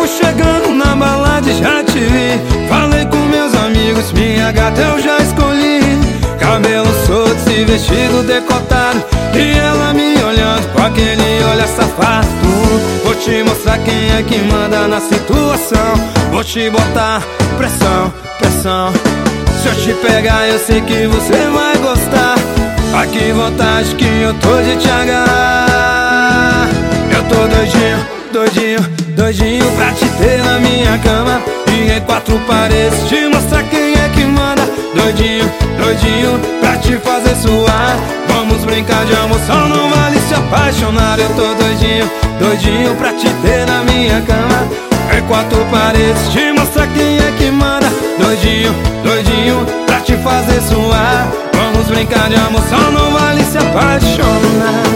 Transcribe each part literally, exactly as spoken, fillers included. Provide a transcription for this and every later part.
fui chegando na balada e já te vi. Falei com meus amigos, minha gata eu já escolhi. Cabelo solto e vestido decotado, e ela me olhando com aquele olhar safado. Vou te mostrar quem é que manda na situação. Vou te botar pressão, pressão. Se eu te pegar eu sei que você vai gostar. Ah, que vontade que eu tô de te agarrar. Eu tô doidinho, doidinho, doidinho pra te ter na minha cama. E em quatro paredes te mostrar quem é que manda. Doidinho, doidinho pra te fazer suar. Vamos brincar de amor, só não vale se apaixonar. Eu tô doidinho, doidinho pra te ter na minha cama. Em quatro paredes te mostrar quem é que manda. Doidinho, doidinho pra te fazer suar. Vamos brincar de amor, só não vale se apaixonar.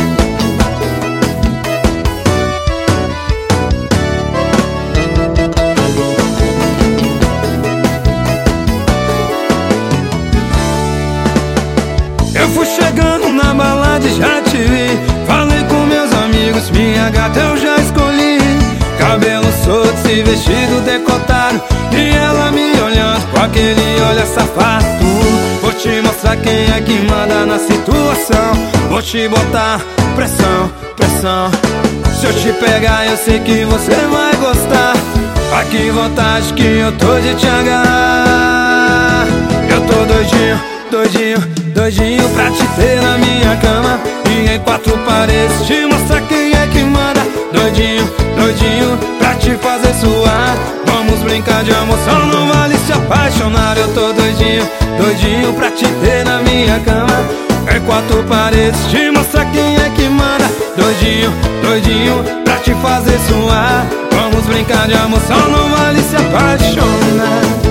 Eu fui chegando na balada e já te vi. Falei com meus amigos, minha gata eu já escolhi. Cabelo solto e vestido decotado, e ela me olhando com aquele olhar safado. Vou te mostrar quem é que manda na situação. Vou te botar pressão, pressão. Se eu te pegar eu sei que você vai gostar. Ah, que vontade que eu tô de te agarrar. Eu tô doidinho, doidinho, doidinho pra te ter na minha cama. E em quatro paredes te mostrar quem é que manda. Doidinho, doidinho pra te fazer suar. Vamos brincar de amor, só não vale se apaixonar. Eu tô doidinho, doidinho pra te ter na minha cama. Em quatro paredes te mostrar quem é que manda. Doidinho, doidinho pra te fazer suar. Vamos brincar de amor, só não vale se apaixonar.